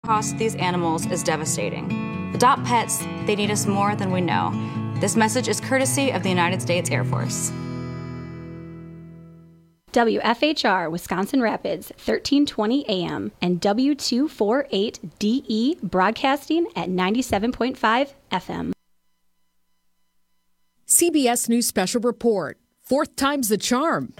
cost to these animals is devastating. Adopt pets, they need us more than we know. This message is courtesy of the United States Air Force. WFHR Wisconsin Rapids, 1320 AM, and W248DE broadcasting at 97.5 FM. CBS News Special Report. Fourth time's the charm.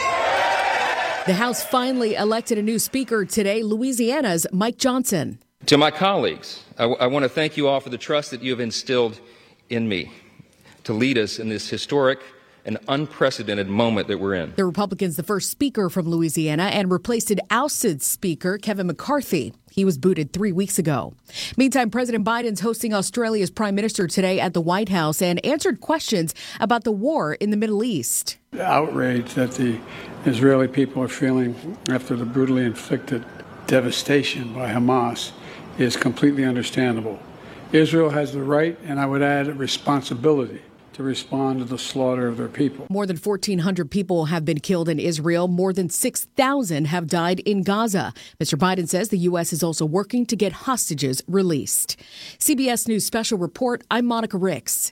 The House finally elected a new speaker today, Louisiana's Mike Johnson. To my colleagues, I want to thank you all for the trust that you have instilled in me to lead us in this historic and unprecedented moment that we're in. The Republicans, the first speaker from Louisiana, and replaced an ousted speaker, Kevin McCarthy. He was booted 3 weeks ago. Meantime, President Biden's hosting Australia's prime minister today at the White House and answered questions about the war in the Middle East. The outrage that the Israeli people are feeling after the brutally inflicted devastation by Hamas is completely understandable. Israel has the right, and I would add a responsibility, to respond to the slaughter of their people. More than 1,400 people have been killed in Israel. More than 6,000 have died in Gaza. Mr. Biden says the U.S. is also working to get hostages released. CBS News Special Report, I'm Monica Ricks.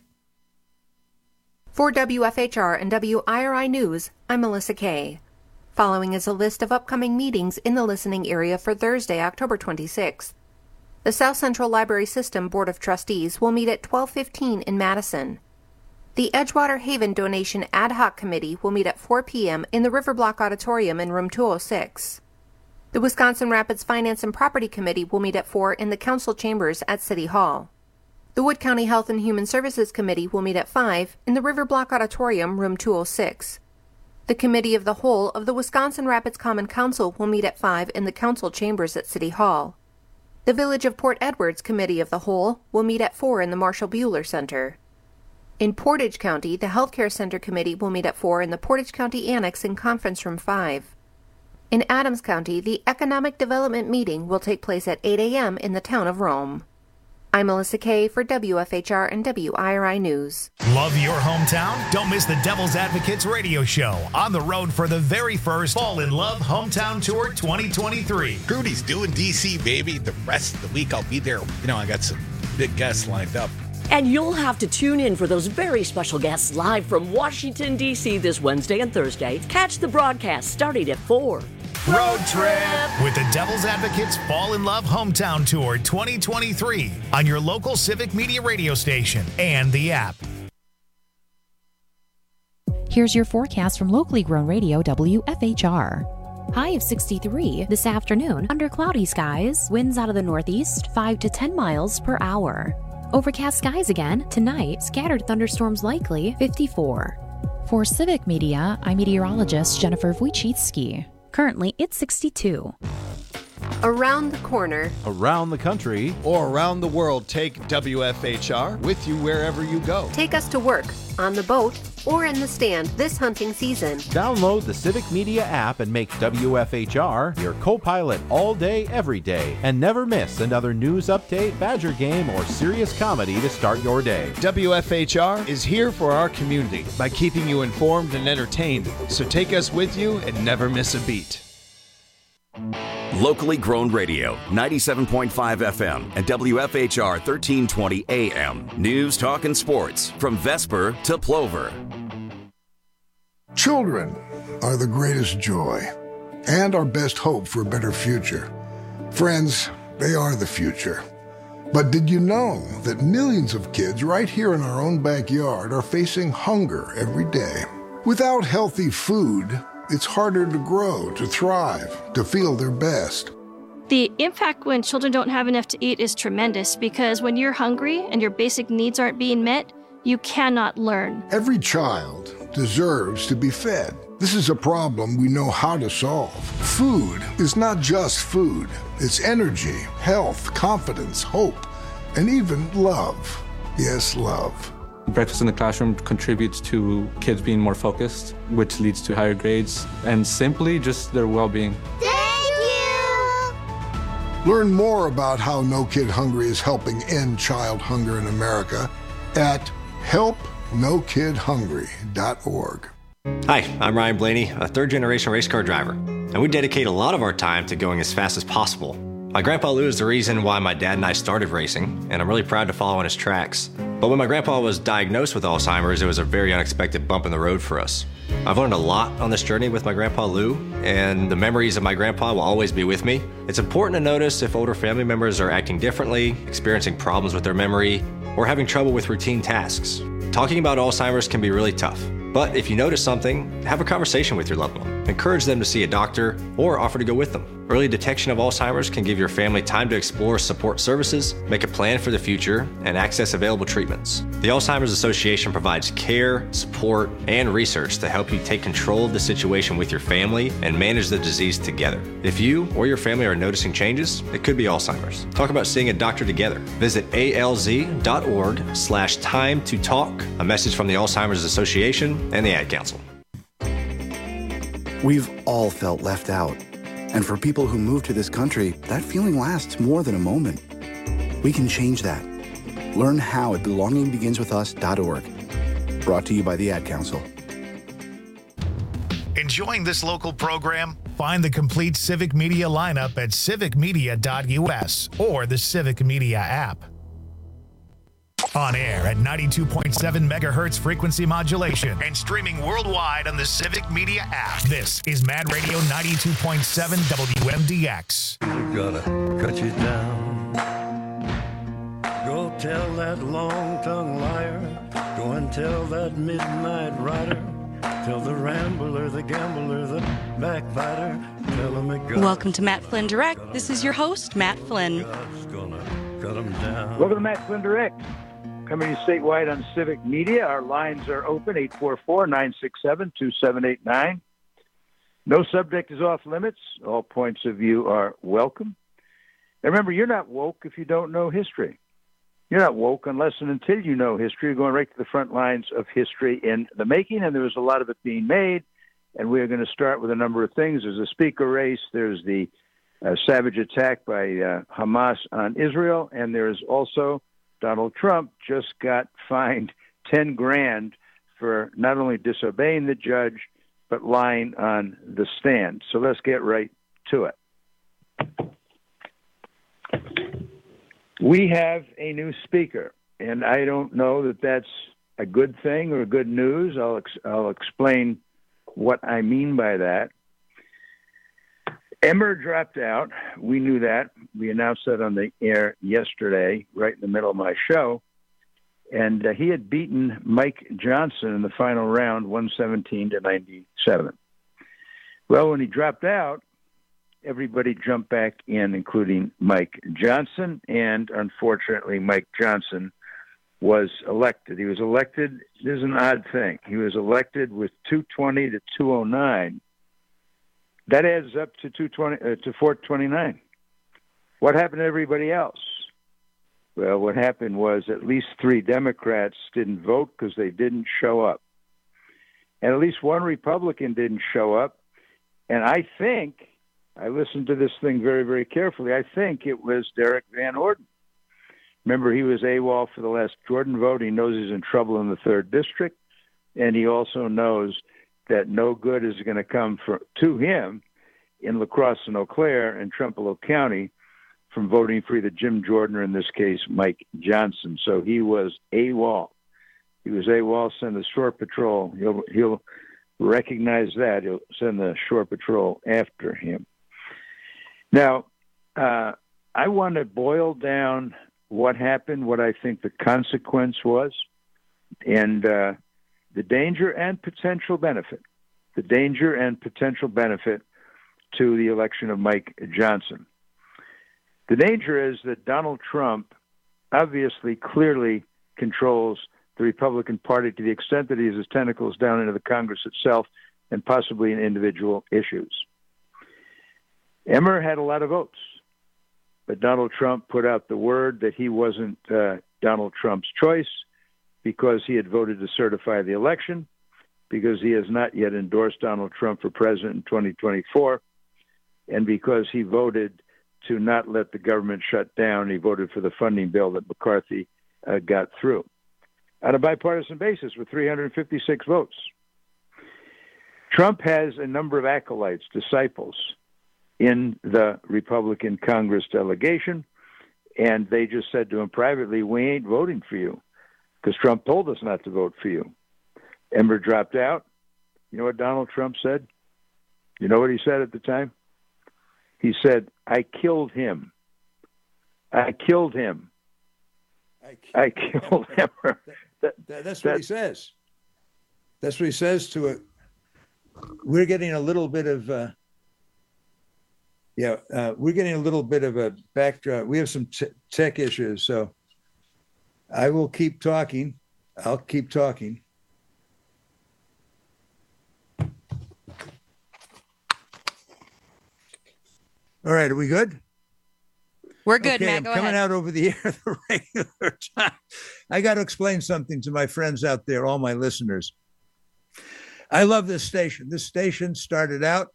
For WFHR and WIRI News, I'm Melissa Kay. Following is a list of upcoming meetings in the listening area for Thursday, October 26th. The South Central Library System Board of Trustees will meet at 12:15 in Madison. The Edgewater Haven Donation Ad Hoc Committee will meet at 4 p.m. in the River Block Auditorium in room 206. The Wisconsin Rapids Finance and Property Committee will meet at 4 in the Council Chambers at City Hall. The Wood County Health and Human Services Committee will meet at 5 in the River Block Auditorium, room 206. The Committee of the Whole of the Wisconsin Rapids Common Council will meet at 5 in the Council Chambers at City Hall. The Village of Port Edwards Committee of the Whole will meet at 4 in the Marshall Buehler Center. In Portage County, the Healthcare Center Committee will meet at 4 in the Portage County Annex in Conference Room 5. In Adams County, the Economic Development Meeting will take place at 8 a.m. in the town of Rome. I'm Melissa Kay for WFHR and WIRI News. Love your hometown? Don't miss the Devil's Advocates radio show. On the road for the very first Fall in Love Hometown Tour 2023. Rudy's doing D.C., baby. The rest of the week I'll be there. You know, I got some big guests lined up. And you'll have to tune in for those very special guests live from Washington, D.C. this Wednesday and Thursday. Catch the broadcast starting at 4. Road trip with the Devil's Advocates Fall in Love Hometown Tour 2023 on your local Civic Media radio station and the app. Here's your forecast from locally grown radio WFHR. High of 63 this afternoon under cloudy skies, winds out of the northeast 5 to 10 miles per hour. Overcast skies again tonight, scattered thunderstorms likely 54. For Civic Media, I'm meteorologist Jennifer Wojcicki. Currently, it's 62. Around the corner, around the country, or around the world, take WFHR with you wherever you go. Take us to work, on the boat, or in the stand this hunting season. Download the Civic Media app and make WFHR your co-pilot all day, every day. And never miss another news update, Badger game, or serious comedy to start your day. WFHR is here for our community by keeping you informed and entertained. So take us with you and never miss a beat. Locally grown radio, 97.5 FM and WFHR 1320 AM. News, talk, and sports from Vesper to Plover. Children are the greatest joy and our best hope for a better future. Friends, they are the future. But did you know that millions of kids right here in our own backyard are facing hunger every day? Without healthy food, it's harder to grow, to thrive, to feel their best. The impact when children don't have enough to eat is tremendous because when you're hungry and your basic needs aren't being met, you cannot learn. Every child deserves to be fed. This is a problem we know how to solve. Food is not just food. It's energy, health, confidence, hope, and even love. Yes, love. Breakfast in the classroom contributes to kids being more focused, which leads to higher grades, and simply just their well-being. Thank you! Learn more about how No Kid Hungry is helping end child hunger in America at helpnokidhungry.org. Hi, I'm Ryan Blaney, a third-generation race car driver, and we dedicate a lot of our time to going as fast as possible. My grandpa Lou is the reason why my dad and I started racing, and I'm really proud to follow in his tracks. But when my grandpa was diagnosed with Alzheimer's, it was a very unexpected bump in the road for us. I've learned a lot on this journey with my grandpa Lou, and the memories of my grandpa will always be with me. It's important to notice if older family members are acting differently, experiencing problems with their memory, or having trouble with routine tasks. Talking about Alzheimer's can be really tough, but if you notice something, have a conversation with your loved one. Encourage them to see a doctor or offer to go with them. Early detection of Alzheimer's can give your family time to explore support services, make a plan for the future, and access available treatments. The Alzheimer's Association provides care, support, and research to help you take control of the situation with your family and manage the disease together. If you or your family are noticing changes, it could be Alzheimer's. Talk about seeing a doctor together. Visit alz.org/time to talk. A message from the Alzheimer's Association and the Ad Council. We've all felt left out. And for people who move to this country, that feeling lasts more than a moment. We can change that. Learn how at belongingbeginswithus.org. Brought to you by the Ad Council. Enjoying this local program? Find the complete Civic Media lineup at civicmedia.us or the Civic Media app. On air at 92.7 megahertz frequency modulation and streaming worldwide on the Civic Media app. This is Mad Radio 92.7 WMDX. You're gonna cut you down. Go tell that long-tongued liar. Go and tell that midnight rider. Tell the rambler, the gambler, the backbiter. Tell him it got. Welcome to Matt Flynn Direct. This is your host, Matt Flynn. God's gonna cut him down. Welcome to Matt Flynn Direct. Coming statewide on Civic Media. Our lines are open, 844-967-2789. No subject is off limits. All points of view are welcome. And remember, you're not woke if you don't know history. You're not woke unless and until you know history. You're going right to the front lines of history in the making, and there was a lot of it being made. And we're going to start with a number of things. There's a speaker race. There's the savage attack by Hamas on Israel, and there's also Donald Trump just got fined $10,000 for not only disobeying the judge, but lying on the stand. So let's get right to it. We have a new speaker, and I don't know that that's a good thing or good news. I'll explain what I mean by that. Emmer dropped out. We knew that. We announced that on the air yesterday, right in the middle of my show. And he had beaten Mike Johnson in the final round, 117-97. Well, when he dropped out, everybody jumped back in, including Mike Johnson. And unfortunately, Mike Johnson was elected. He was elected. This is an odd thing. He was elected with 220 to 209. That adds up to 429. What happened to everybody else? Well, what happened was at least 3 Democrats didn't vote because they didn't show up. And at least 1 Republican didn't show up. And I think, I listened to this thing very, very carefully, I think it was Derek Van Orden. Remember, he was AWOL for the last Jordan vote. He knows he's in trouble in the 3rd District. And he also knows that no good is going to come to him in La Crosse and Eau Claire and Trempealeau County from voting for either Jim Jordan or, in this case, Mike Johnson. So he was AWOL. He was AWOL, send the Shore Patrol. He'll recognize that. He'll send the Shore Patrol after him. Now, I want to boil down what happened, what I think the consequence was, and the danger and potential benefit. The danger and potential benefit to the election of Mike Johnson. The danger is that Donald Trump obviously, clearly controls the Republican Party to the extent that he has his tentacles down into the Congress itself and possibly in individual issues. Emmer had a lot of votes, but Donald Trump put out the word that he wasn't Donald Trump's choice because he had voted to certify the election, because he has not yet endorsed Donald Trump for president in 2024, and because he voted to not let the government shut down. He voted for the funding bill that McCarthy got through on a bipartisan basis with 356 votes. Trump has a number of acolytes, disciples in the Republican Congress delegation, and they just said to him privately, "We ain't voting for you because Trump told us not to vote for you." Emmer dropped out. You know what Donald Trump said? You know what he said at the time? He said, "I killed him. I killed him. I killed Emmer." That's what he says. That's what he says to it. We're getting a little bit of, we're getting a little bit of a backdrop. We have some tech issues, so I will keep talking. I'll keep talking. All right, are we good? We're good, okay, Matt. I'm Go coming ahead. out over the air at the regular time. I got to explain something to my friends out there, all my listeners. I love this station. This station started out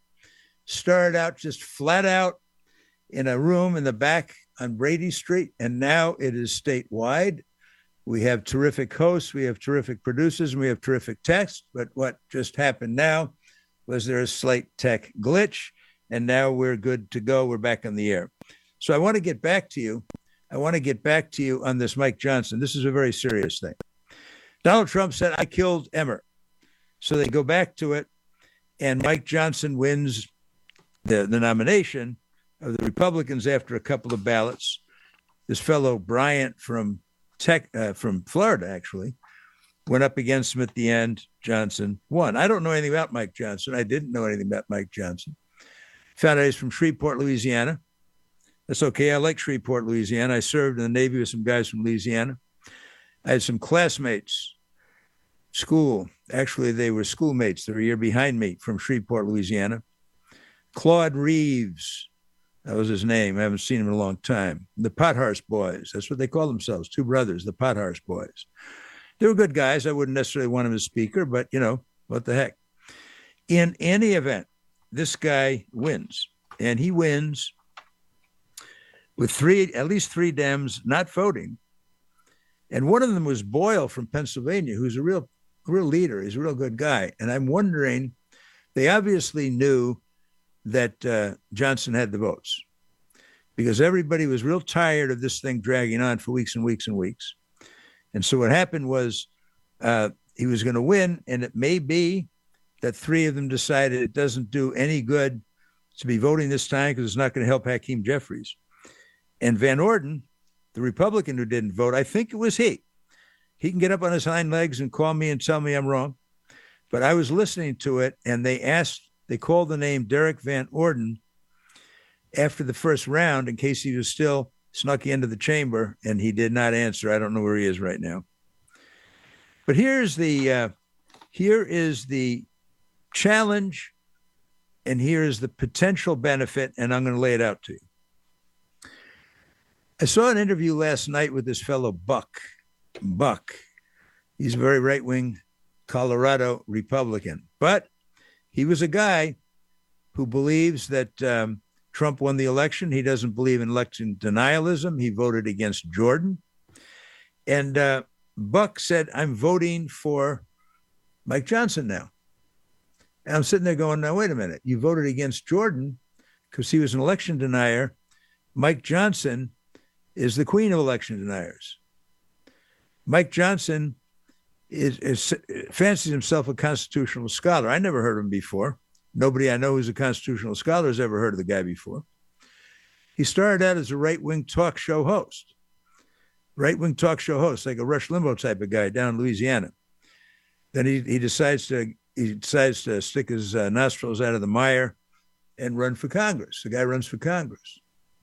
just flat out in a room in the back on Brady Street, and now it is statewide. We have terrific hosts, we have terrific producers, and we have terrific text. But what just happened now was there a slight tech glitch, and now we're good to go. We're back on the air. So I want to get back to you. I want to get back to you on this Mike Johnson. This is a very serious thing. Donald Trump said, "I killed Emmer." So they go back to it, and Mike Johnson wins the nomination of the Republicans after a couple of ballots. This fellow Bryant from Florida, actually, went up against him at the end. Johnson won. I don't know anything about Mike Johnson. I didn't know anything about Mike Johnson. Found out he's from Shreveport, Louisiana. That's okay. I like Shreveport, Louisiana. I served in the Navy with some guys from Louisiana. I had some classmates, school. Actually, they were schoolmates. They were a year behind me from Shreveport, Louisiana. Claude Reeves, that was his name. I haven't seen him in a long time. The Pothorse Boys. That's what they call themselves. Two brothers, the Pothorse Boys. They were good guys. I wouldn't necessarily want him as speaker, but, what the heck. In any event, this guy wins. And he wins with at least three Dems not voting. And one of them was Boyle from Pennsylvania, who's a real leader. He's a real good guy. And I'm wondering, they obviously knew that Johnson had the votes because everybody was real tired of this thing dragging on for weeks and weeks and weeks. And so what happened was he was going to win, and it may be that three of them decided it doesn't do any good to be voting this time because it's not going to help Hakeem Jeffries. And Van Orden, the Republican who didn't vote, I think it was he. He can get up on his hind legs and call me and tell me I'm wrong. But I was listening to it, and they called the name Derek Van Orden after the first round in case he was still snuck into the chamber, and he did not answer. I don't know where he is right now. But here is the challenge, and here is the potential benefit, and I'm going to lay it out to you. I saw an interview last night with this fellow Buck. He's a very right-wing Colorado Republican, but he was a guy who believes that Trump won the election. He doesn't believe in election denialism. He voted against Jordan. And Buck said, "I'm voting for Mike Johnson now." And I'm sitting there going, now, wait a minute. You voted against Jordan because he was an election denier. Mike Johnson is the queen of election deniers. Mike Johnson fancies himself a constitutional scholar. I never heard of him before. Nobody I know who's a constitutional scholar has ever heard of the guy before. He started out as a right-wing talk show host, like a Rush Limbaugh type of guy down in Louisiana. Then he decides to stick his nostrils out of the mire and run for Congress. The guy runs for Congress.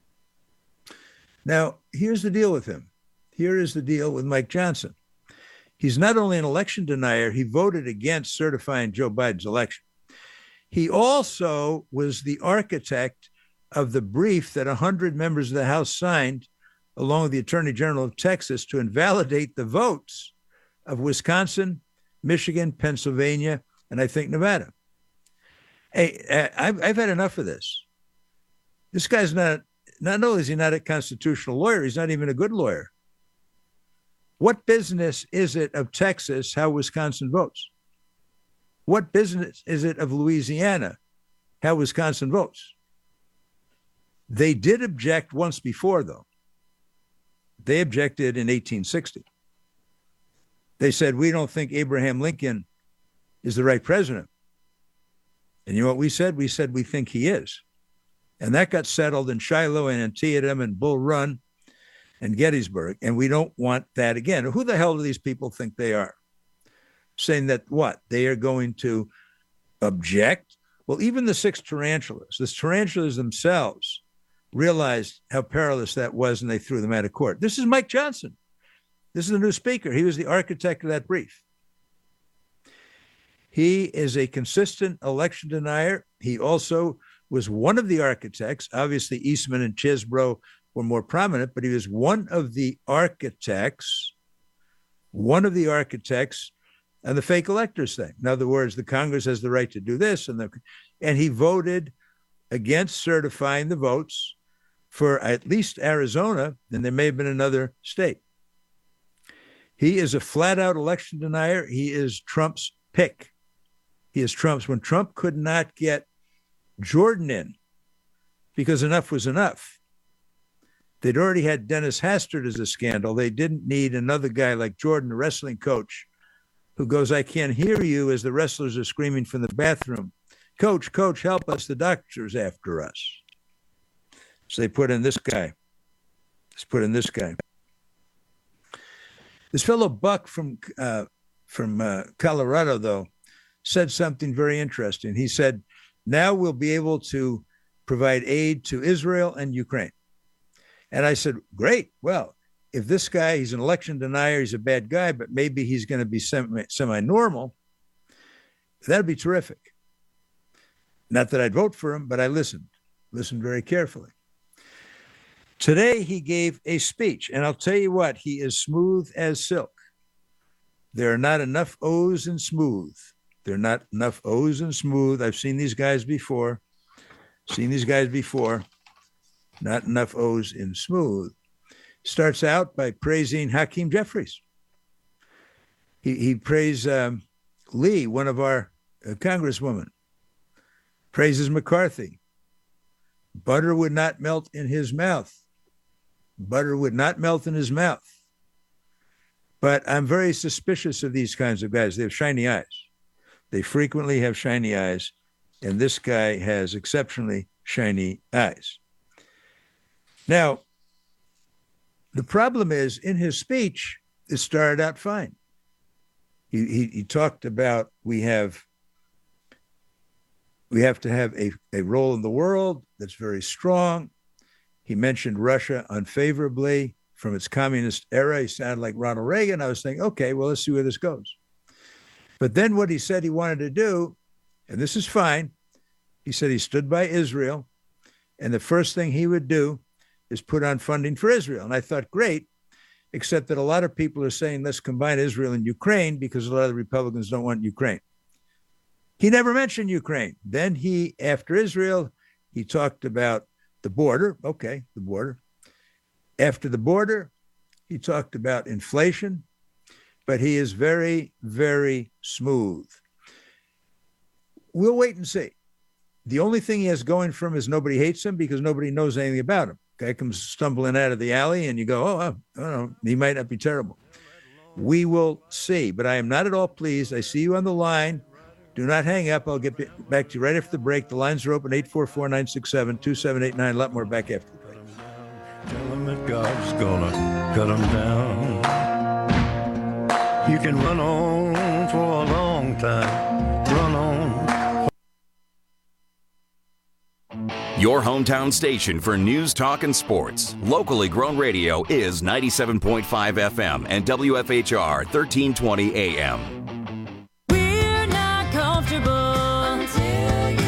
Now, here's the deal with him. Here is the deal with Mike Johnson. He's not only an election denier, he voted against certifying Joe Biden's election. He also was the architect of the brief that 100 members of the House signed, along with the Attorney General of Texas, to invalidate the votes of Wisconsin, Michigan, Pennsylvania, and I think Nevada. Hey, I've had enough of this. This guy's not only is he not a constitutional lawyer, he's not even a good lawyer. What business is it of Texas how Wisconsin votes? What business is it of Louisiana how Wisconsin votes? They did object once before, though. They objected in 1860. They said, we don't think Abraham Lincoln is the right president. And you know what we said? We said we think he is. And that got settled in Shiloh and Antietam and Bull Run and Gettysburg. And we don't want that again. Who the hell do these people think they are? Saying that what? They are going to object? Well, even the 6 tarantulas themselves realized how perilous that was, and they threw them out of court. This is Mike Johnson. This is the new speaker. He was the architect of that brief. He is a consistent election denier. He also was one of the architects. Obviously, Eastman and Chesbrough were more prominent, but he was one of the architects and the fake electors thing. In other words, the Congress has the right to do this, and he voted against certifying the votes for at least Arizona, and there may have been another state. He is a flat-out election denier. He is Trump's pick. He is Trump's. When Trump could not get Jordan in because enough was enough, they'd already had Dennis Hastert as a scandal. They didn't need another guy like Jordan, the wrestling coach, who goes, I can't hear you, as the wrestlers are screaming from the bathroom. Coach, help us. The doctor's after us. So they put in this guy. This fellow Buck from Colorado, though, said something very interesting. He said, now we'll be able to provide aid to Israel and Ukraine. And I said, great. Well, if this guy, he's an election denier, he's a bad guy, but maybe he's going to be semi-normal, that'd be terrific. Not that I'd vote for him, but I listened very carefully. Today, he gave a speech, and I'll tell you what, he is smooth as silk. There are not enough O's in smooth. I've seen these guys before. Not enough O's in smooth. Starts out by praising Hakeem Jeffries. He praised Lee, one of our congresswomen. Praises McCarthy. Butter would not melt in his mouth. But I'm very suspicious of these kinds of guys. They have shiny eyes. They frequently have shiny eyes, and this guy has exceptionally shiny eyes. Now, the problem is, in his speech, it started out fine. He talked about we have to have a role in the world that's very strong. He mentioned Russia unfavorably from its communist era. He sounded like Ronald Reagan. I was thinking, okay, well, let's see where this goes. But then what he said he wanted to do, and this is fine, he said he stood by Israel, and the first thing he would do is put on funding for Israel. And I thought, great, except that a lot of people are saying, let's combine Israel and Ukraine because a lot of the Republicans don't want Ukraine. He never mentioned Ukraine. Then after Israel, he talked about the border. Okay, the border. After the border, he talked about inflation, but he is very, very smooth. We'll wait and see. The only thing he has going for him is nobody hates him because nobody knows anything about him. Guy comes stumbling out of the alley and you go, I don't know, he might not be terrible. We will see, but I am not at all pleased. I see you on the line. Do not hang up. I'll get back to you right after the break. The lines are open, 844-967-2789. A lot more back after the break. Tell them that God's gonna cut them down. You can run on for a long time. Run on. Your hometown station for news, talk, and sports. Locally grown radio is 97.5 FM and WFHR 1320 AM.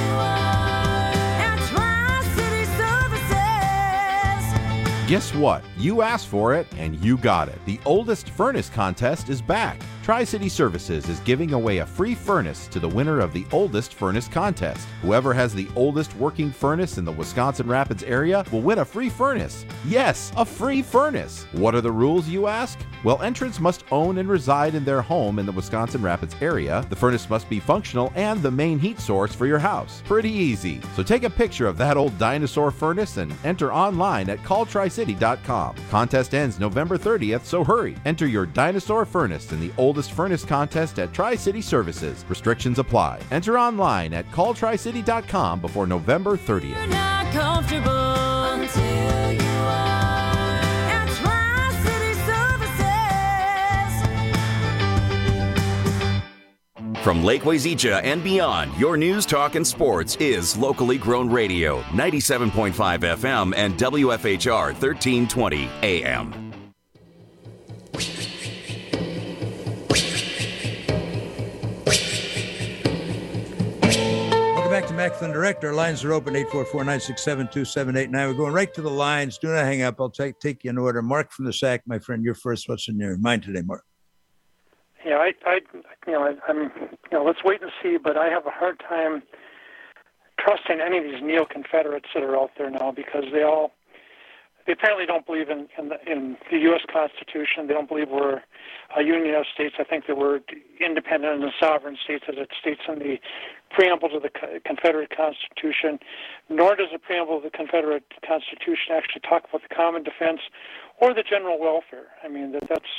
Guess what? You asked for it, and you got it. The Oldest Furnace Contest is back. Tri-City Services is giving away a free furnace to the winner of the Oldest Furnace Contest. Whoever has the oldest working furnace in the Wisconsin Rapids area will win a free furnace. Yes, a free furnace. What are the rules, you ask? Well, entrants must own and reside in their home in the Wisconsin Rapids area. The furnace must be functional and the main heat source for your house. Pretty easy. So take a picture of that old dinosaur furnace and enter online at calltricity.com. Contest ends November 30th, so hurry. Enter your dinosaur furnace in the Oldest Furnace Contest at Tri-City Services. Restrictions apply. Enter online at calltricity.com before November 30th. You're not comfortable until you are at Tri-City Services. From Lake Wazeecha and beyond, your news, talk, and sports is locally grown radio, 97.5 FM and WFHR 1320 AM. Back to Mac Thunder Direct. Our lines are open, 844-967-2789. We're going right to the lines. Do not hang up. I'll take you in order. Mark from the SAC, my friend, you're first. What's in your mind today, Mark? Yeah, let's wait and see, but I have a hard time trusting any of these neo-Confederates that are out there now because they apparently don't believe in the U.S. Constitution. They don't believe we're a union of states. I think that we're independent and sovereign states, as it states in the preamble to the Confederate Constitution, nor does the preamble of the Confederate Constitution actually talk about the common defense or the general welfare. I mean, that's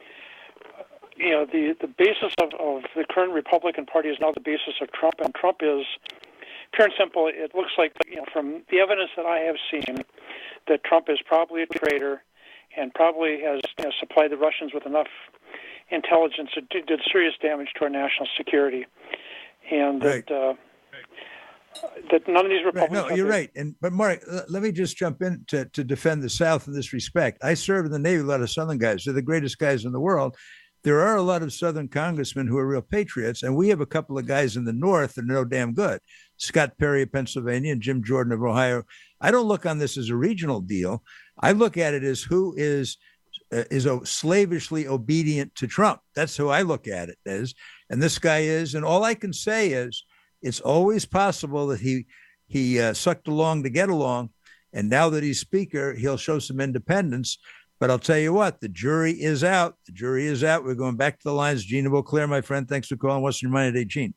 the basis of the current Republican Party is now the basis of Trump, and Trump is pure and simple. It looks like, from the evidence that I have seen, that Trump is probably a traitor and probably has supplied the Russians with enough intelligence that did serious damage to our national security. And right. that none of these Republicans... No, you're right. But Mark, let me just jump in to defend the South in this respect. I served in the Navy, a lot of Southern guys. They're the greatest guys in the world. There are a lot of Southern congressmen who are real patriots, and we have a couple of guys in the North that are no damn good. Scott Perry of Pennsylvania and Jim Jordan of Ohio. I don't look on this as a regional deal. I look at it as who is slavishly obedient to Trump. That's who I look at it as. And this guy is. And all I can say is it's always possible that he sucked along to get along. And now that he's speaker, he'll show some independence. But I'll tell you what, the jury is out. The jury is out. We're going back to the lines. Gene of Eau Claire, my friend. Thanks for calling. What's your mind today, Gene?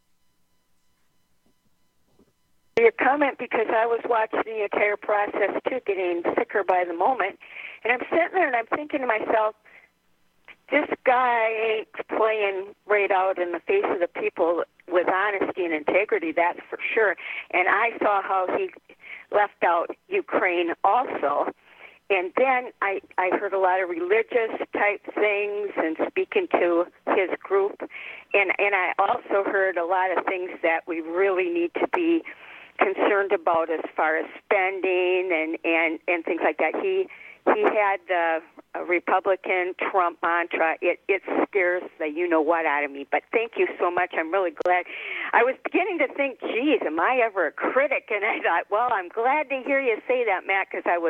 Your comment, because I was watching the entire process too, getting sicker by the moment. And I'm sitting there and I'm thinking to myself, this guy ain't playing right out in the face of the people with honesty and integrity, that's for sure. And I saw how he left out Ukraine also. And then I heard a lot of religious type things and speaking to his group. And I also heard a lot of things that we really need to be concerned about as far as spending and things like that. He had the Republican Trump mantra. It scares the you-know-what out of me. But thank you so much. I'm really glad. I was beginning to think, geez, am I ever a critic? And I thought, well, I'm glad to hear you say that, Matt, because I was